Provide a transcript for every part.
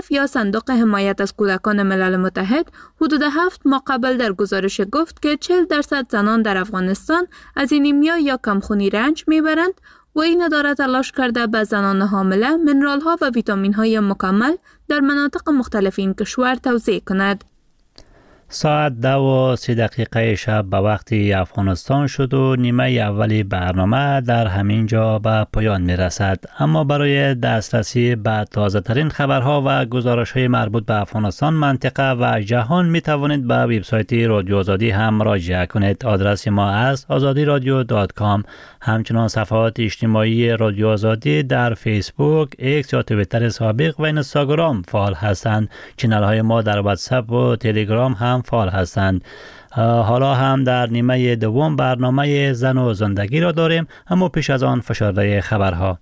یونیسف یا صندوق حمایت از کودکان ملل متحد حدود 7 ماه قبل در گزارش گفت که 40% زنان در افغانستان از اینیمیا یا کمخونی رنج میبرند و این اداره تلاش کرده به زنان حامله منرال ها و ویتامین های مکمل در مناطق مختلف این کشور توزیع کند. ساعت 2:03 شب به وقت افغانستان شد و نیمه اولی برنامه در همین جا به پایان می رسد. اما برای دسترسی به تازه ترین خبرها و گزارش های مربوط به افغانستان، منطقه و جهان می توانید به وبسایت رادیو آزادی هم مراجعه کنید. آدرس ما است azadiradio.com. همچنان صفحات اجتماعی رادیو آزادی در فیسبوک، ایکس یا توییتر سابق و اینستاگرام فعال هستند. چینل های ما در واتساپ و تلگرام هم فعال هستند. حالا هم در نیمه دوم برنامه زن و زندگی را داریم، اما پیش از آن فشرده خبرها.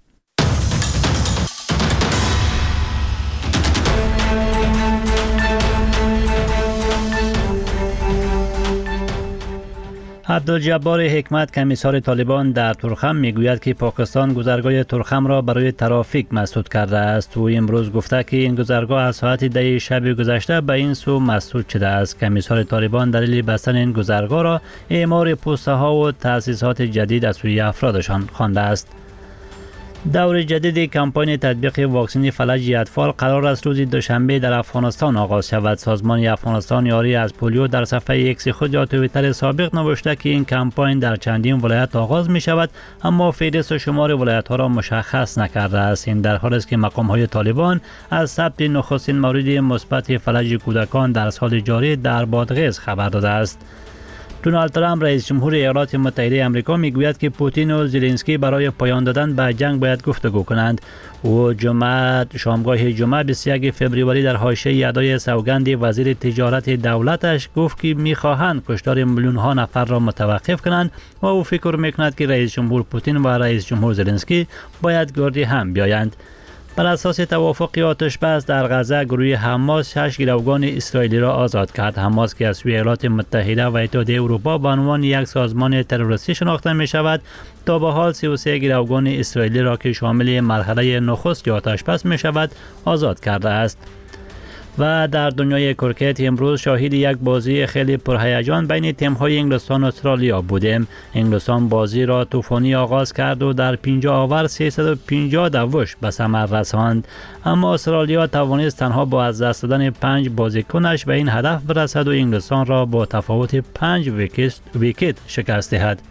عبدالجبار حکمت، کمیسار طالبان در تورخم، میگوید که پاکستان گذرگاه تورخم را برای ترافیک مسدود کرده است. او امروز گفته که این گذرگاه از ساعت 10 شب گذشته به این سو مسدود شده است. کمیسار طالبان دلیل بستن این گذرگاه را اعمار پوسته ها و تأسیسات جدید از سوی افرادشان خوانده است. دور جدید کمپاین تطبیق واکسن فلج اطفال قرار است روز دوشنبه در افغانستان آغاز شود. سازمان افغانستان یاری از پولیو در صفحه ایکس خود یا توییتر سابق نوشته که این کمپاین در چندین ولایت آغاز می شود، اما فهرست و شمار ولایت ها را مشخص نکرده است. این در حالی است که مقام های طالبان از ثبت نخستین مورد مثبت فلج کودکان در سال جاری در بادغیس خبر داده است. دونالد ترامپ رئیس جمهور ایالات متحده آمریکا میگوید که پوتین و زلنسکی برای پایان دادن به جنگ باید گفتگو کنند. او شامگاه جمعه 21 فوریه در حاشیه ادای سوگند وزیر تجارت دولتش گفت که میخواهند کشتار میلیون ها نفر را متوقف کنند و او فکر میکند که رئیس جمهور پوتین و رئیس جمهور زلنسکی باید گردی هم بیایند. بر اساس توافق آتش بس در غزه، گروه حماس 6 گروگان اسرائیلی را آزاد کرد. حماس که از سوی ایالات متحده و اتحادیه اروپا به عنوان یک سازمان تروریستی شناخته می شود، تا به حال 33 گروگان اسرائیلی را که شامل مرحله نخست آتش بس می شود آزاد کرده است. و در دنیای کرکت امروز شاهد یک بازی خیلی پرهیجان بین تیم‌های انگلستان و استرالیا بودیم. انگلستان بازی را طوفانی آغاز کرد و در 50 اوور 350 دعوش به ثمر رساند، اما استرالیا توانست تنها با از دست دادن 5 بازیکنش به این هدف برسد و انگلستان را با تفاوت 5 ویکت شکست دهد.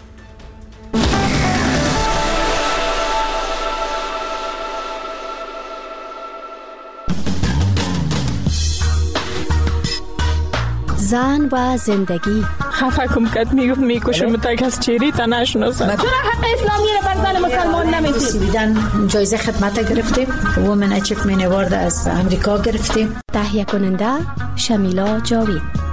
زن و زندگی. خفه کم کد میکشم تا کس چیری تا نشناسم. چرا حق اسلامی رو بر زن مسلمان نمیدید؟ جایزه خدمت گرفتیم، وومن اچیومنت اوارد از امریکا گرفتیم. تهیه کننده شمیلا جاوید.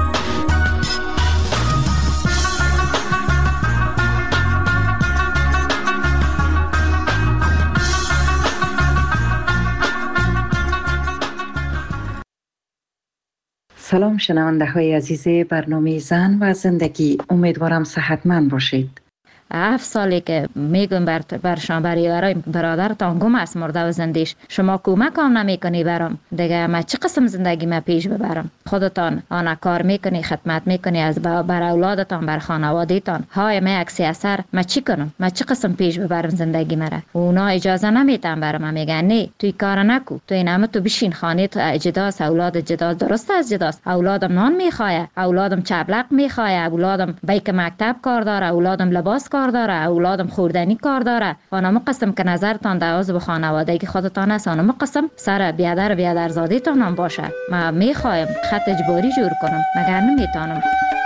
سلام شنونده های عزیز برنامه زن و زندگی، امیدوارم صحتمند باشید. 7 سالی که میگم برشان برای برادرتان گم است مرده و زندیش، شما کمک هم نمیکنی برام دیگه. من چه قسم زندگی ما پیش ببرم؟ خودتان آن کار میکنی، خدمت میکنی از بر اولادتان، بر خانوادهتان. های من عکس اثر من چی کنم؟ من چه قسم پیش ببرم زندگی مرا؟ اونا اجازه نمیتن برام، میگن نه توی کار نکو، تو اینم تو بشین خانه، تو اجداس اولاد اجداس. درست از اجداس اولادم نان میخواه، اولادم چبلق میخواه، اولادم بیک مکتب کار داره، اولادم لباس کار داره، اولادم خوردنی کار داره. آنم قسم که نظرتان در عضو خانوادگی خودتان است، آنم قسم سر بیادر زادیتان هم باشه. من میخوایم خط اجباری جور کنم، مگر نمیتونم.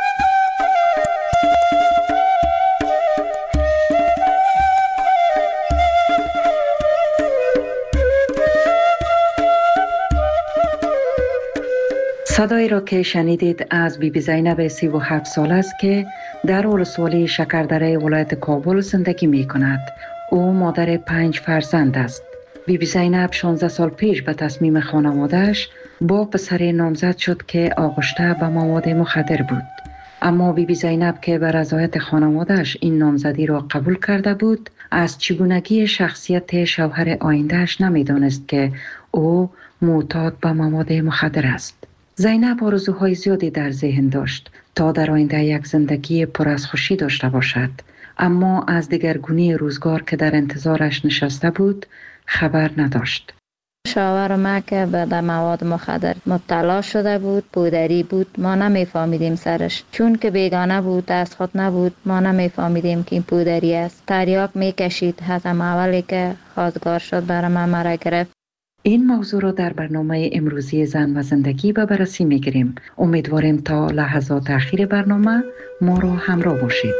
صدایی را که شنیدید از بیبی زینب 37 سال است که در ولسوالی شکردره ولایت کابل زندگی می کند. او مادر 5 فرزند است. بیبی زینب 16 سال پیش به تصمیم خانواده‌اش با پسر نامزد شد که آغشته به مواد مخدر بود. اما بیبی زینب که به رضایت خانواده‌اش این نامزدی را قبول کرده بود، از چگونگی شخصیت شوهر آینده‌اش نمی‌دانست که او معتاد به مواد مخدر است. زینب آرزوهای زیادی در ذهن داشت تا در آینده یک زندگی پر از خوشی داشته باشد، اما از دگرگونی روزگار که در انتظارش نشسته بود خبر نداشت. شوهر ما که به مواد مخدر مبتلا شده بود، پودری بود، ما نمیفهمیدیم سرش، چون که بیگانه بود، از خود نبود، ما نمیفهمیدیم که این پودری است. تریاک میکشید، حتی اولی که خواستگار شد برای ما مرا گرفت. این موضوع را در برنامه امروزی زن و زندگی به بررسی میگیریم. امیدواریم تا لحظات اخیر برنامه ما را همراه باشید.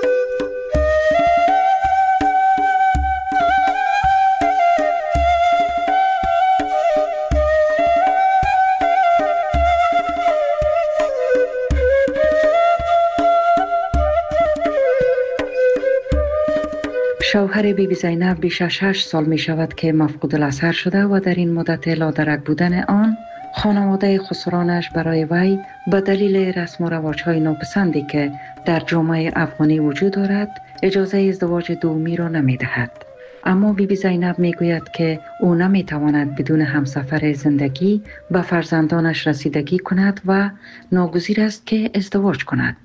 شوهر بیبی زینب بیش از 6 سال می شود که مفقود الاثر شده و در این مدت لادرک بودن آن خانواده خسرانش برای وی به دلیل رسم و رواج‌های ناپسندی که در جامعه افغانی وجود دارد اجازه ازدواج دومی را نمی دهد. اما بیبی زینب می گوید که او نمی تواند بدون همسفر زندگی به فرزندانش رسیدگی کند و ناگزیر است که ازدواج کند.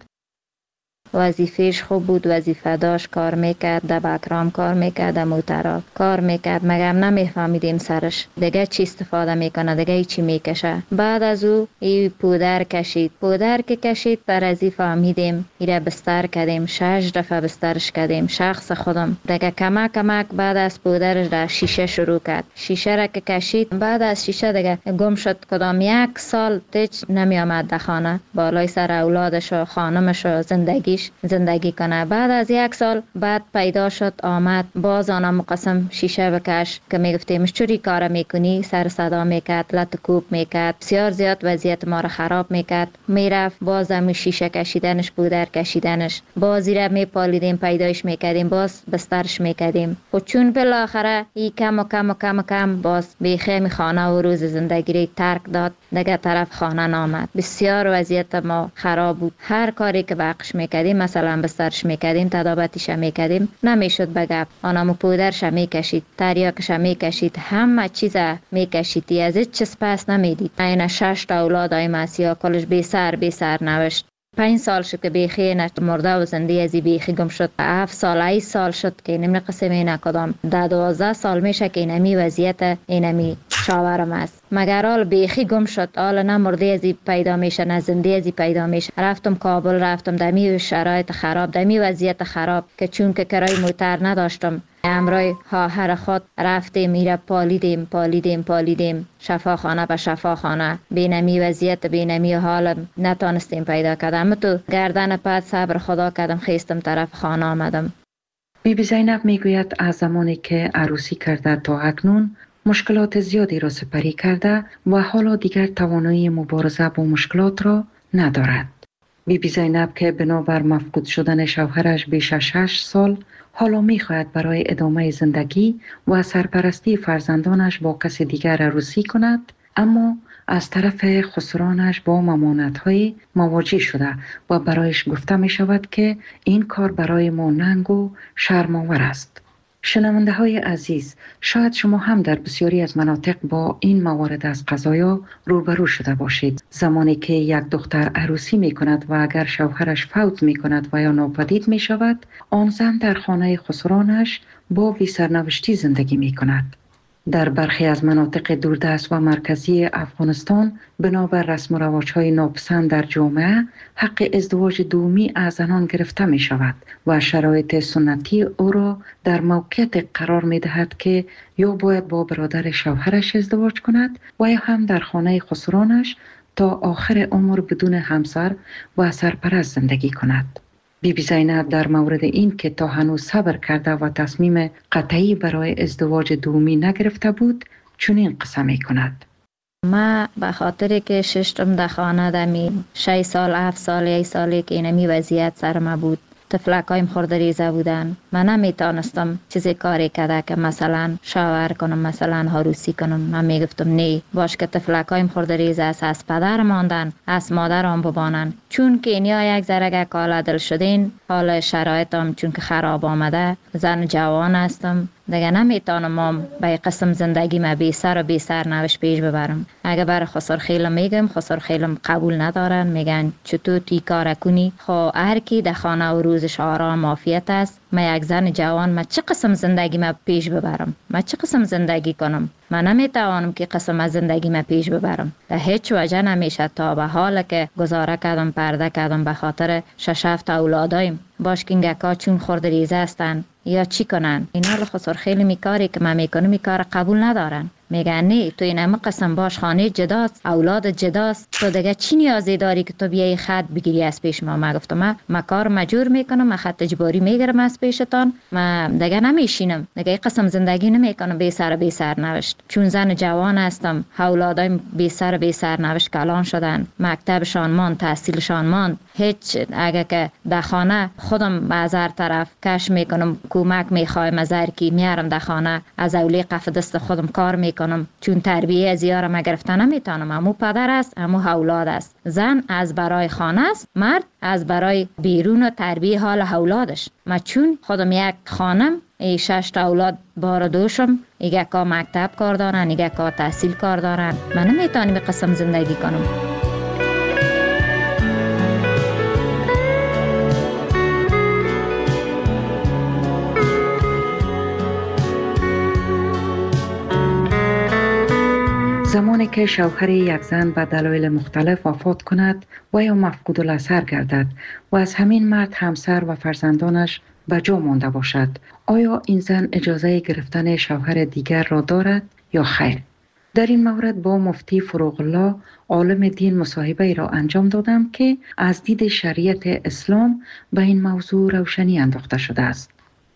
وظیفهش خوب بود، وظیفه داشت، کار میکرد، در بکرام کار میکرد، در موترا کار میکرد، مگر نمیفهمیدیم سرش دیگه چی استفاده میکنه، دیگه چی میکشه. بعد از او ای پودر کشید، پودر که کشید پر ازی فهمیدیم، ایره بستر کردیم، 6 دفعه بسترش کردیم، شخص خودم دیگه کمک بعد از پودرش در شیشه شروع کرد. شیشه را که کشید، بعد از شیشه دیگه گم شد. کدام 1 سال تیچ نمی آمد در خانه، بالای سر اولادش و خانمش و زندگی کنه. بعد از 1 سال بعد پیدا شد، آمد، باز آنم مقسم شیشه بکش که میگفتیمش چوری کار میکنی، سر صدا میکرد، لط کوب میکرد، بسیار زیاد وضعیت ما را خراب میکرد. میرفت باز هم شیشه کشیدنش، پودر کشیدنش، بازی را میپالیدیم، پیدایش میکردیم، باز بسترش میکردیم. خود چون بالاخره ای کم باز بیخیم خانه و روز زندگی را ترک داد، دیگه طرف خانه نامد. بسیار وضعیت ما خراب بود. هر کاری که بقش میکردیم، مثلا بسترش میکردیم، تدابتش میکردیم، نمیشد بگب. آنامو پودرش میکشید، تریاکش میکشید، همه چیز میکشید، از هیچ چیز پس نمیدید. این 6 تا اولاد های مسیحا کلش بی سر نوشت. 5 سال شد که بیخی مرده و زنده ازی بیخی گم شد. 7 سال 8 سال شد که نمی قسمی نکدام. 12 سال میشه که اینمی وضعیت اینمی شاورم است. مگر آل بیخی گم شد، آل نه مرده ازی پیدا میشه نه زنده ازی پیدا میشه. رفتم کابل، رفتم دمی شرایط خراب، دمی وضعیت خراب که چون که کرای موتر نداشتم، امرای خواهر خود رفتیم، میره پالیدیم شفاخانه به شفاخانه. بینمی وضعیت، بینمی حال نتانستیم پیدا کردم. تو گردن پد صبر خدا کردم، خیستم طرف خانه آمدم. بیبی زینب میگوید از زمانی که عروسی کرده تا اکنون مشکلات زیادی را سپری کرده و حالا دیگر توانایی مبارزه با مشکلات را ندارد. بیبی زینب که بنابر مفقود شدن شوهرش بیش از 6 سال حالا میخواهد برای ادامه زندگی و سرپرستی فرزندانش با کسی دیگر عروسی کند، اما از طرف خسرانش با ممانعت‌های مواجه شده و برایش گفته می شود که این کار برای ما ننگ و شرم‌آور است. شنونده های عزیز، شاید شما هم در بسیاری از مناطق با این موارد از قضایا روبرو شده باشید. زمانی که یک دختر عروسی می کند و اگر شوهرش فوت می کند و یا ناپدید می شود، آن زن در خانه خسرانش با بی سرنوشتی زندگی می کند. در برخی از مناطق دوردست و مرکزی افغانستان بنابر رسم و رواج‌های ناپسند در جامعه حق ازدواج دومی از زنان گرفته می شود و شرایط سنتی او را در موقعیت قرار می دهد که یا باید با برادر شوهرش ازدواج کند و یا هم در خانه خسرانش تا آخر عمر بدون همسر و سرپرست زندگی کند. بیبی زینب در مورد این که تا هنوز صبر کرده و تصمیم قطعی برای ازدواج دومی نگرفته بود چنین قصه می کند. ما به خاطر که ششتم در خانه دمی 6 سال 7 سال 1 سالی که اینمی وضعیت سر ما بود، تفلکایم خورده ریزه بودن، من نمیتونستم چیزی کاری کرده که مثلا شاور کنم، مثلا عروسی کنم. من میگفتم نه، باش که تفلکایم خورده ریزه است، از پدر ماندن، از مادرم ببانن، چون که اینیا یک ذره کالا دل شدین، حال شرایطم چون که خراب آمده، زن جوان هستم، دیگه نمیتونم به قسم زندگی ما بی سر و بی سرنوشت پیش ببرم. اگه برای خسر خیلم میگم، خسر خیلم قبول ندارن، میگن چطور تی کار کنی؟ خب هر کی در خانه و روزش آرام عافیت است. من یک زن جوان، من چه قسم زندگی ما پیش ببرم؟ من چه قسم زندگی کنم؟ من نمیتوانم که قسم از زندگی ما پیش ببرم. در هیچ وجه نمیشه تا به حال که گزاره کردم، پرده کردم به خاطر 6-7 اولادایم. باش که اینگکا چون خورد ریزه هستن یا چی کنن؟ اینا لخصر خیلی میکاری که من میکنم میکار قبول ندارن. میگن نه تو این همه قسم باش، خانه جداست، اولاد جداست، تو دیگه چی نیازی داری که تو بیایی خط بگیری از پیش ما؟ من گفتم من کار مجبور میکنم، من خط اجباری میگیرم از پیشتان، من دیگه نمیشینم، دیگه قسم زندگی نمیکنم بی سر بی سرنوشت. چون زن جوان هستم، اولادایم بی سر بی سرنوشت کلان شدن، مکتبشان ماند، تحصیلشان ماند. هیچ اگه که در خانه خودم از هر طرف کش میکنم، کمک میخوایم از هر کی، میارم در خانه از اولی قف دست خودم کار میکنم، چون تربیه از یارم گرفتن نمیتونم. امو پدر است، امو اولاد است. زن از برای خانه است، مرد از برای بیرون و تربیه حال اولادش. من چون خودم یک خانم، 6 اولاد بار دوشم، ایگه که مکتب کار دارن، ایگه که تحصیل کار دارن، من نمیتونم به قسم زندگی کنم. زمانی که شوهر یک زن به دلایل مختلف وفات کند و یا مفقود الاثر گردد و از همین مرد همسر و فرزندانش به جا مانده باشد، آیا این زن اجازه گرفتن شوهر دیگر را دارد یا خیر؟ در این مورد با مفتی فروغ الله عالم دین مصاحبه ای را انجام دادم که از دید شریعت اسلام به این موضوع روشنی انداخته شده است.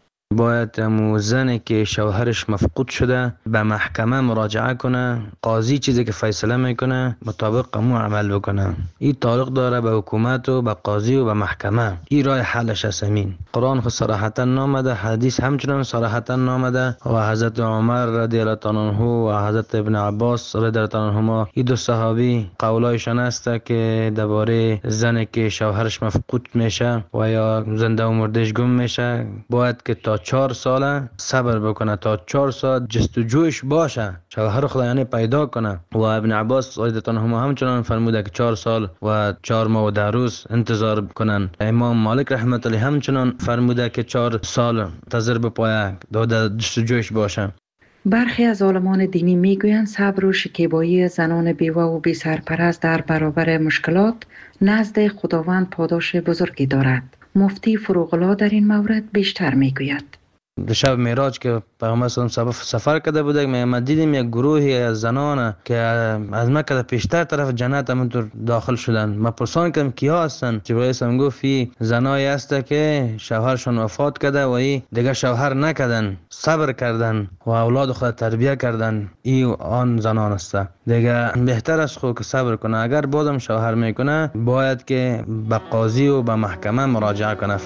باید زنی که شوهرش مفقود شده به محکمه مراجعه کنه، قاضی چیزی که فیصله میکنه مطابق امو عمل بکنه. این تعلق داره به حکومت و به قاضی و به محکمه. این راه حلش است. همین قرآن خود صراحتا نامده، حدیث همچنان صراحتا نامده و حضرت عمر رضی الله عنه و حضرت ابن عباس رضی الله عنهما این دو صحابی قولایشان است که درباره زنی که شوهرش مفقود میشه و یا زنده و مردش گم میشه باید که تا 4 ساله صبر بکنه، تا 4 سال جستجویش باشه، شوهر خدا یعنی پیدا کنه. و ابن عباس رضی الله عنهما همچنان فرموده که 4 سال و 4 ماه و 10 روز انتظار کنن. امام مالک رحمت الله همچنان فرموده که 4 سال انتظار بپاید تا جستجویش باشه. برخی از عالمان دینی میگویند صبر و شکیبایی زنان بیوه و بی سرپرست در برابر مشکلات نزد خداوند پاداش بزرگی دارد. مفتی فروغ الله در این مورد بیشتر میگوید. شب معراج که پیامبر صلی الله علیه و سفر کرده بودیم، ما دیدیم یک گروهی از زنان که از مکه پیشتر طرف جنت همونطور داخل شدن. ما پرسان کردم کیا هستن؟ جبرئیل اسلام گفت زنایی هست که شوهرشون وفات کرده و ای دیگه شوهر نکردن، صبر کردن و اولاد خود تربیت کردن. ای آن زنان است. دیگه بهتر است خود که صبر کنه. اگر بازم شوهر میکنه باید که به قاضی و به محکمه مراجعه کنه.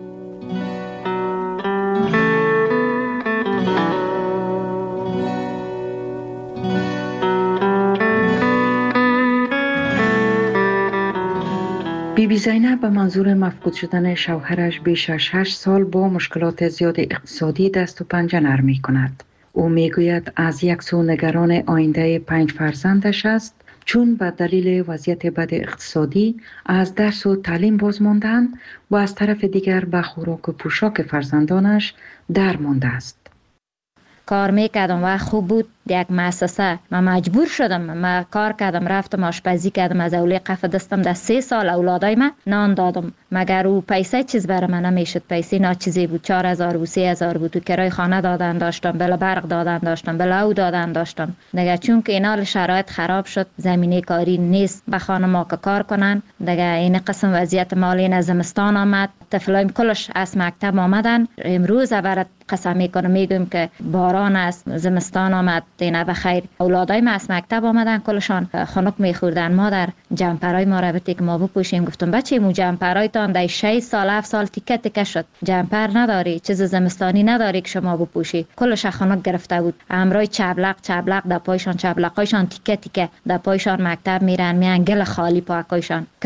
بیبی زینب به منظور مفقود شدن شوهرش بیش از 6 سال با مشکلات زیاد اقتصادی دست و پنجه نرم می کند. او می گوید از یک سو نگران آینده 5 فرزندش است، چون به دلیل وضعیت بد اقتصادی از درس و تعلیم باز ماندن و از طرف دیگر به خوراک و پوشاک فرزندانش در مانده است. کار میکردم و خوب بود. یک مؤسسه من مجبور شدم، من کار کردم، رفتم آشپزی کردم، از اولی قف دستم در 3 سال اولادای من نان دادم، مگر او پیسه چیز برای من نمیشد. پیسه ناچیزی بود، 4000 بود، 3000 بود. تو کرای خانه دادن داشتم، بلا برق دادن داشتم، بلا او دادن داشتم. دیگه چون که اینا شرایط خراب شد، زمینه کاری نیست به خانما که کار کنن. دیگه این قسم وضعیت مالی نزمستان آمد، طفلایم کلش از مکتب آمدن. امروز برات قسم میکنم میگم که باران است، زمستان آمد، دینا بخیر. اولادای ما از مکتب آمدن، کلشان خنک میخوردن. مادر جمپرای ما رو بده که ما بپوشیم. گفتم بچه مو جمپرایتان در 6 سال 7 سال تیکه تیکه شد، جمپر نداری، چیز زمستانی نداری که شما بپوشی. کلش خنک گرفته بود. امرای چبلق در پایشان، چبلقایشان تیکه تیکه در پایشان مکتب میرن، میان گل خالی پاکایشان.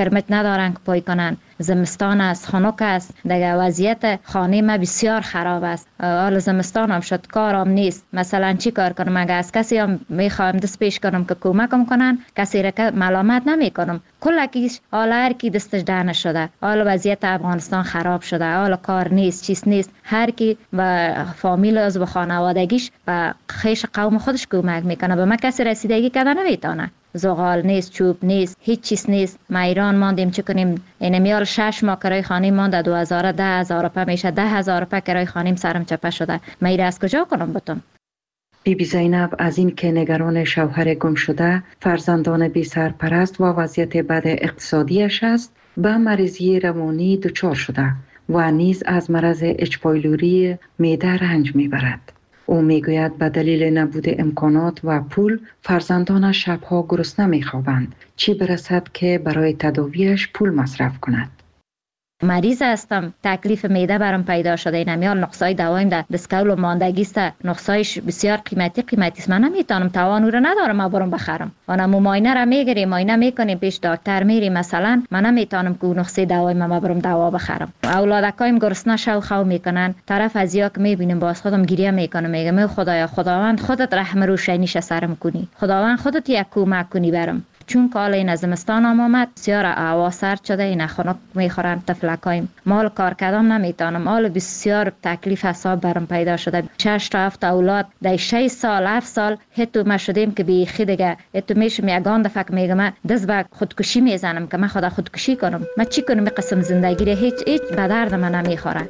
پرمیت ندارن که پای کنن. زمستان است، خنک است، دیگه وضعیت خانه ما بسیار خراب است. حال زمستان هم شد، کارم نیست. مثلا چی کار کنم؟ اگه از کسی هم میخوام دست پیش کنم که کمکم کنن، کسی را که ملامت نمی کنم. کلکیش حال هر کی دستش دهنه شده. حال وضعیت افغانستان خراب شده. حال کار نیست، چیز نیست. هر کی و فامیل از و خانوادگیش و خیش قوم خودش کمک میکنه. به ما کسی رسیدگی کرده نمیتونه. زغال نیست، چوب نیست، هیچ چیز نیست. ما ایران ماندیم چه کنیم؟ این میال 6 ماه کرای خانه مانده، 2010,000 روپیه میشه، 10,000 روپیه کرای خانیم سرم چپه شده. ما ایره از کجا کنم بتون؟ بیبی زینب از این که نگران شوهر گم شده، فرزندان بی سرپرست و وضعیت بد اقتصادیش است، به مریضی روانی دچار شده و نیز از مرض اچ پایلوری معده رنج میبرد. او میگوید به دلیل نبود امکانات و پول فرزندانش شبها گرسنه میخوابند، چی برسد که برای تداویش پول مصرف کند. مریض هستم، تکلیف معده برام پیدا شده. این میال نقصای دوایم ده بسکول و ماندگی است، نقصایش بسیار قیمتی است. من نمیتونم، توان رو ندارم ما برام بخرم. انا معاینه را میگیریم، معاینه میکنیم، پیش دکتر میریم. مثلا من نمیتونم که نقصه دوایم ما برام دوا بخرم. اولادکایم گرسنه شو خو میکنن، طرف از یا که میبینیم باز خودم گریه میکنم، میگم خدایا، خداوند خودت رحم روشنیش سرم کنی، خداوند خودت یک کمک کنی برام. چون که حالا این زمستان هم آمد، بسیار هوا سرد شده، این خنک میخورن تفلکایم. مال کار کردم نمیتونم. حالا بسیار تکلیف حساب برام پیدا شده. 6 تا 7 اولاد در 6 سال 7 سال هتو ما شدیم که بیخی دیگه هتو میشم یگان دفعه میگم دست به خودکشی میزنم که من خدا خودکشی کنم. من چی کنم؟ قسم زندگی رو هیچ به درد من نمیخوره.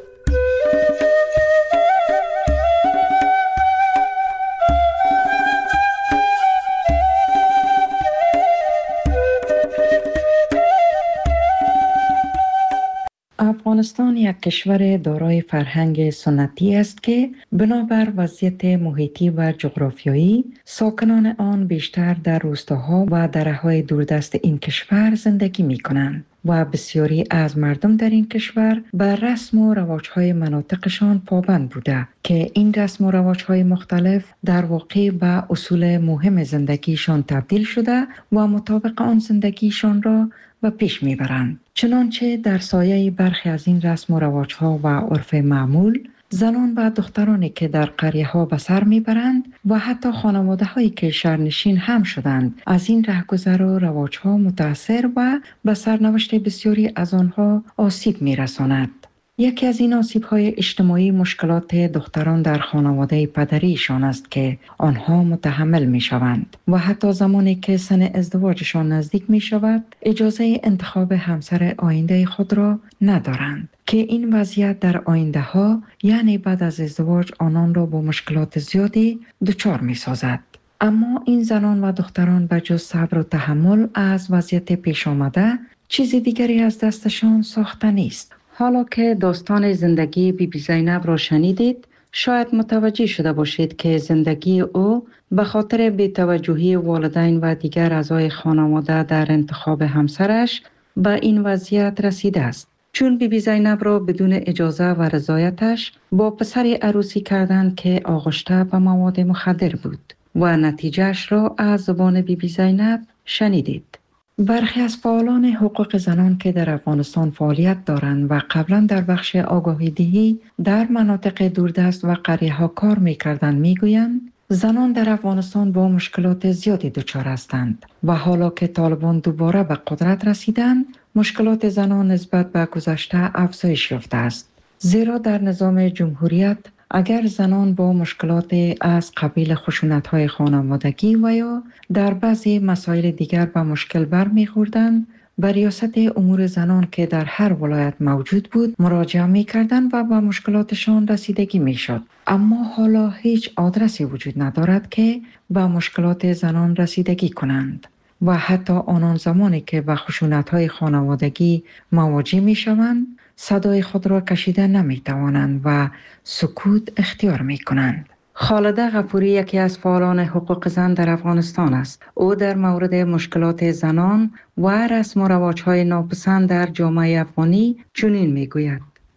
افغانستان یک کشور دارای فرهنگ سنتی است که بنابر وضعیت محیطی و جغرافیایی ساکنان آن بیشتر در روستاها و دره‌های دوردست این کشور زندگی می کنند و بسیاری از مردم در این کشور بر رسم و رواج‌های مناطقشان پابند بوده که این رسم و رواج‌های مختلف در واقع به اصول مهم زندگیشان تبدیل شده و مطابق آن زندگیشان را و پیش میبرند. چنانچه در سایه برخی از این رسم و رواج‌ها و عرف معمول، زنان و دخترانی که در قریه‌ها به سر میبرند و حتی خانواده‌هایی که شهرنشین هم شدند از این رهگذر و رواج‌ها متأثر و به سرنوشت بسیاری از آنها آسیب میرساند. یکی از این آسیب‌های اجتماعی مشکلات دختران در خانواده پدریشان است که آنها متحمل می‌شوند و حتی زمانی که سن ازدواجشان نزدیک می‌شود اجازه انتخاب همسر آینده خود را ندارند که این وضعیت در آینده‌ها یعنی بعد از ازدواج آنان را با مشکلات زیادی دچار می‌سازد. اما این زنان و دختران به جز صبر و تحمل از وضعیت پیش آمده چیزی دیگری از دستشان ساخته نیست. حالا که داستان زندگی بیبی زینب را شنیدید، شاید متوجه شده باشید که زندگی او به خاطر بی‌توجهی والدین و دیگر اعضای خانواده در انتخاب همسرش به این وضعیت رسیده است. چون بیبی زینب را بدون اجازه و رضایتش با پسری عروسی کردند که آغشته به مواد مخدر بود و نتیجهش را از زبان بیبی زینب شنیدید. برخی از فعالان حقوق زنان که در افغانستان فعالیت دارند و قبلا در بخش آگاهی‌دهی در مناطق دوردست و قریه‌ها کار می‌کردند می‌گویند زنان در افغانستان با مشکلات زیادی دچار هستند و حالا که طالبان دوباره به قدرت رسیدند مشکلات زنان نسبت به گذشته افزایش یافته است. زیرا در نظام جمهوریت اگر زنان با مشکلات از قبیل خشونت‌های خانوادگی و یا در بعضی مسائل دیگر به مشکل برمی‌خوردند، به ریاست امور زنان که در هر ولایت موجود بود مراجعه می‌کردند و به مشکلاتشان رسیدگی می‌شد. اما حالا هیچ آدرسی وجود ندارد که به مشکلات زنان رسیدگی کنند و حتی آنان زمانی که به خشونت‌های خانوادگی مواجه می‌شوند صدای خود را کشیده نمی‌توانند و سکوت اختیار می‌کنند. خالده غفوری یکی از فعالان حقوق زن در افغانستان است. او در مورد مشکلات زنان و رسم و رواج‌های ناپسند در جامعه افغانی چنین می‌گوید: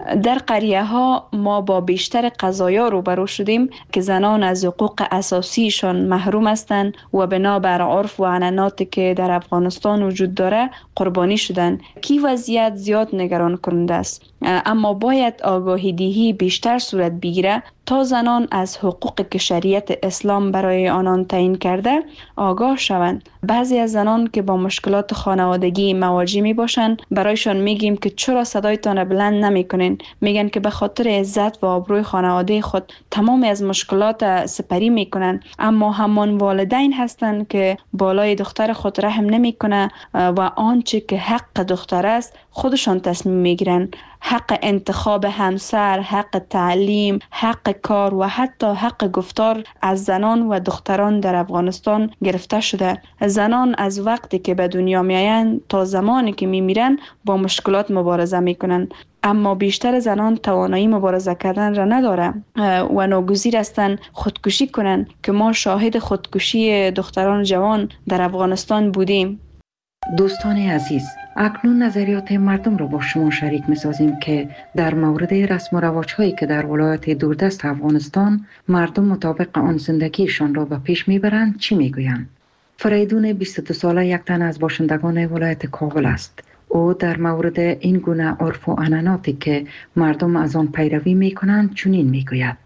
در قریه ها ما با بیشتر قضایا روبرو شدیم که زنان از حقوق اساسیشان محروم هستند و بنابر عرف و عنعناتی که در افغانستان وجود داره قربانی شدند. کی وضعیت زیاد نگران کننده است، اما باید آگاهی دهی بیشتر صورت بگیره تا زنان از حقوق که شریعت اسلام برای آنان تعیین کرده آگاه شوند. بعضی از زنان که با مشکلات خانوادگی مواجه می باشند برایشان میگیم که چرا صدایتان بلند نمی کنین؟ میگن که به خاطر عزت و آبروی خانواده خود تمام از مشکلات سپری میکنن، اما همان والدین هستند که بالای دختر خود رحم نمی کنه و آنچه که حق دختر است خودشان تصمیم میگیرن. حق انتخاب همسر، حق تعلیم، حق کار و حتی حق گفتار از زنان و دختران در افغانستان گرفته شده. زنان از وقتی که به دنیا میآیند تا زمانی که میمیرن با مشکلات مبارزه میکنن، اما بیشتر زنان توانایی مبارزه کردن را نداره و ناگزیر هستند خودکشی کنند که ما شاهد خودکشی دختران جوان در افغانستان بودیم. دوستان عزیز، اکنون نظریات مردم را با شما شریک می‌سازیم که در مورد رسم و رواج‌هایی که در ولایت دوردست افغانستان مردم مطابق آن زندگیشان را به پیش می‌برند چی می‌گویند. فریدون 22 ساله یک تن از باشندگان ولایت کابل است. او در مورد این گونه عرف و عنعناتی که مردم از آن پیروی می‌کنند چنین می‌گوید: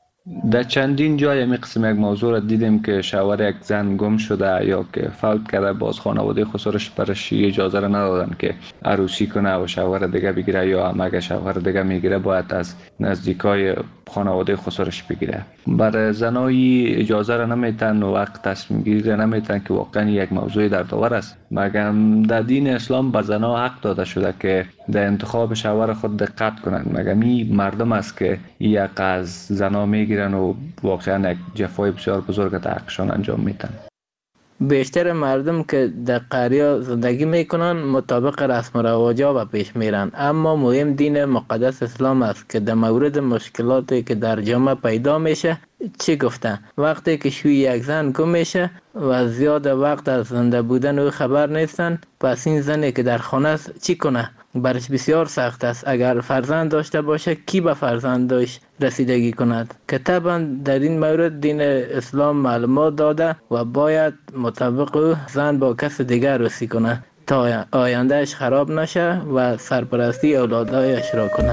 در چندین جای می قسم یک موضوع را دیدیم که شوهر یک زن گم شده یا که فوت کرده، باز خانواده خسرش برش اجازه را ندادن که عروسی کنه و شوهر دیگه بگیره، یا هم اگه شوهر دیگه میگیره باید از نزدیکای خانواده خسرش بگیره. بر زنایی اجازه را نمیتن و وقت تصمیم گیری را نمیتن که واقعا یک موضوع دردآور است. مگم در دین اسلام به زنها حق داده شده که در انتخاب شوهر خود دقت کنند. مگم این مردم است که یک از زنها میگیرن و واقعا یک جفای بسیار بزرگ در حقشان انجام میدن. بیشتر مردم که در قریه زندگی میکنن مطابق رسم و رواج‌ها و پیش میرن، اما مهم دین مقدس اسلام است که در مورد مشکلاتی که در جامعه پیدا میشه چی گفتن. وقتی که شوی یک زن گم میشه و زیاد وقت از زنده بودن او خبر نیستن، پس این زنی که در خانه است چی کنه؟ برش بسیار سخت است. اگر فرزند داشته باشه کی به فرزندش رسیدگی کند؟ که طبعا در این مورد دین اسلام معلومات داده و باید مطابق او زن با کس دیگر عروسی کنه تا آیندهش خراب نشه و سرپرستی اولادایش را کنه.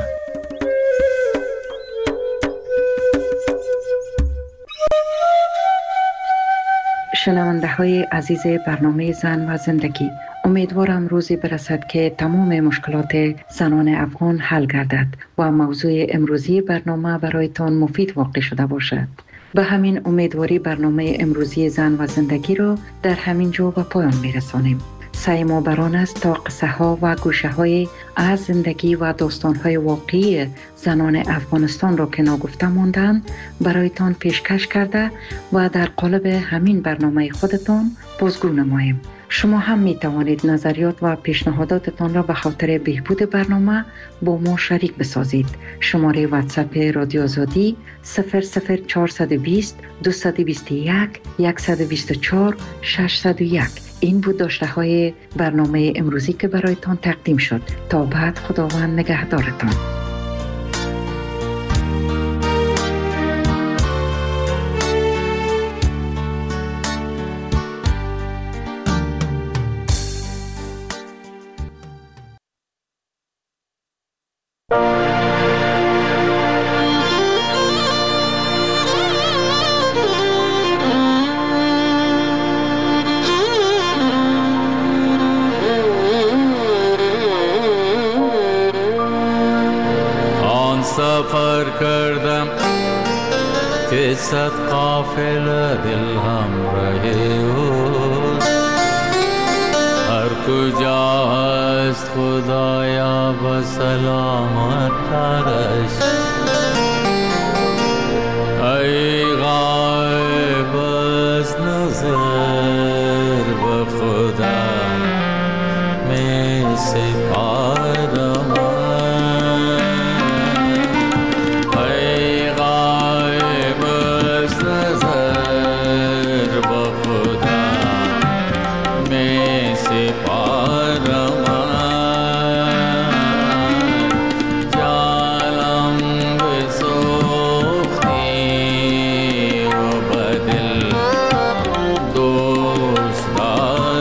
شنونده های عزیز برنامه زن و زندگی، امیدوارم روزی برسد که تمام مشکلات زنان افغان حل گردد و موضوع امروزی برنامه برایتان مفید واقع شده باشد. به همین امیدواری برنامه امروزی زن و زندگی را در همین جا به پایان میرسانیم. سعی ما بران است تا قصه ها و گوشه های از زندگی و داستان های واقعی زنان افغانستان را که ناگفته ماندند برایتان پیشکش کرده و در قالب همین برنامه خودتان بازگو نماییم. شما هم می توانید نظریات و پیشنهاداتتان را به خاطر بهبود برنامه با ما شریک بسازید. شماره واتساپ رادیو آزادی 00420 221 124 601. این بود داشته های برنامه امروزی که برایتان تقدیم شد. تا بعد، خداوند نگهدارتان. سفر کردم که صد قافله دل همراه اوست، هر کجا هست خدایا به سلامت ترش. ای غایب از نظر به خدا می سپارم،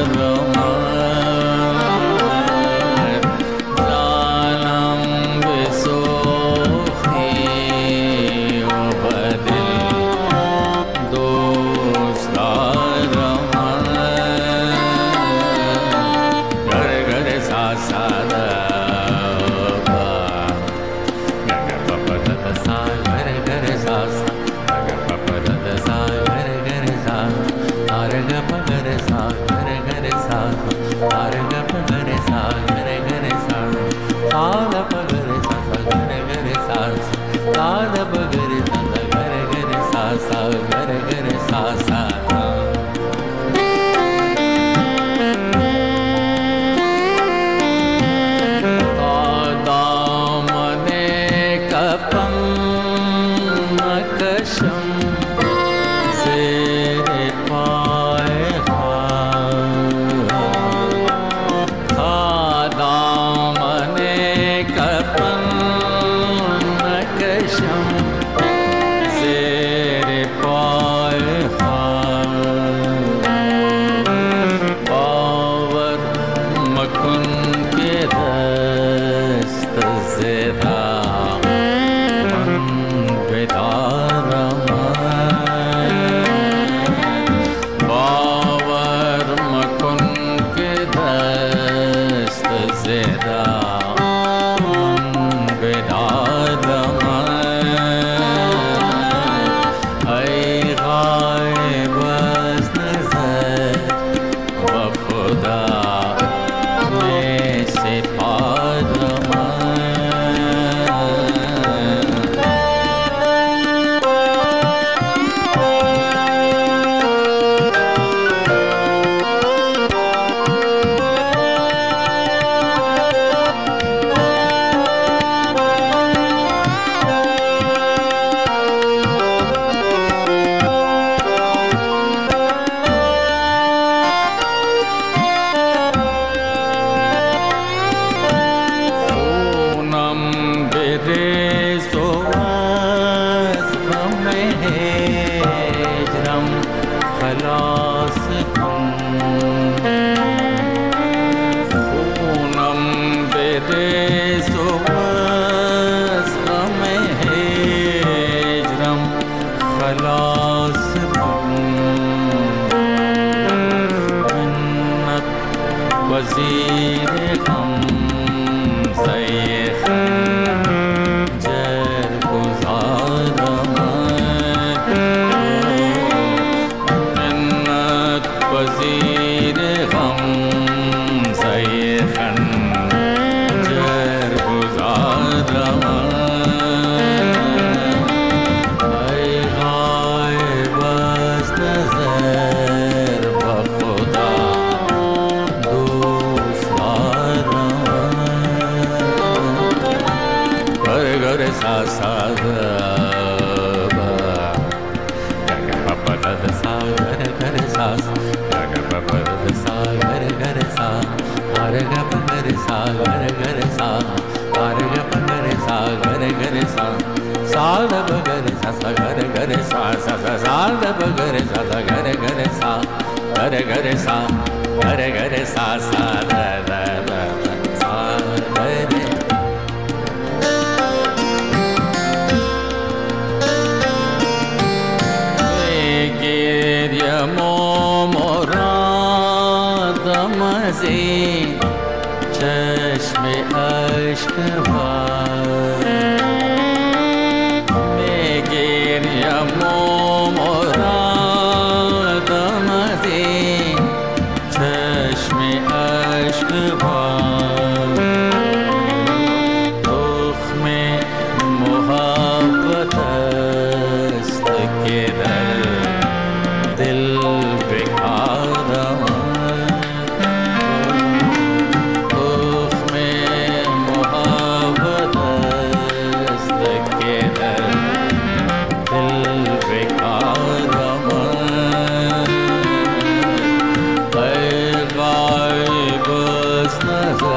नजर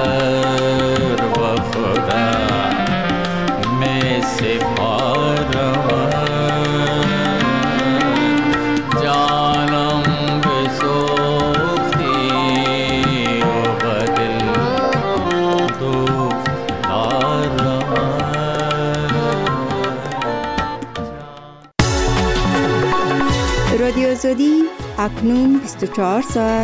اکنون 24 ساعت